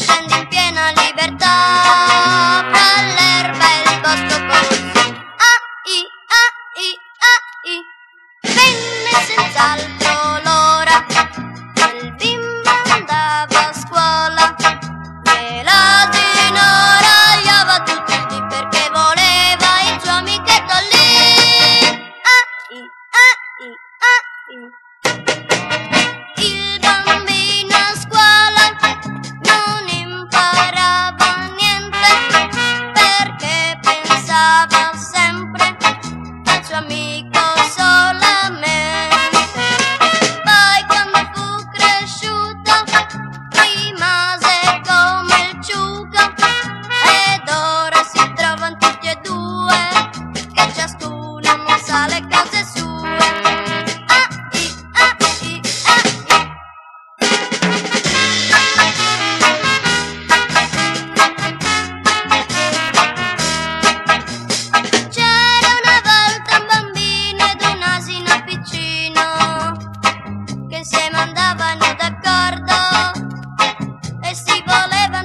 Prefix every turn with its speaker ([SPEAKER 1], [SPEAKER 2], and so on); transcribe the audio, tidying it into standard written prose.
[SPEAKER 1] scendi in piena libertà fra l'erba e il bosco così. Ai, ai, ai. Venne senz'altro l'ora, il bimbo andava a scuola e l'asino ragliava tutti perché voleva il suo amichetto lì. Ai, ai, ai. Il bambino a scuola non imparava niente perché pensava sempre al suo amico solamente. Poi quando fu cresciuto rimase come il ciuco ed ora si trovano tutti e due che ciascuno non sa le cose sue. C'era una volta un bambino ed un asino piccino che insieme andavano d'accordo e si volevano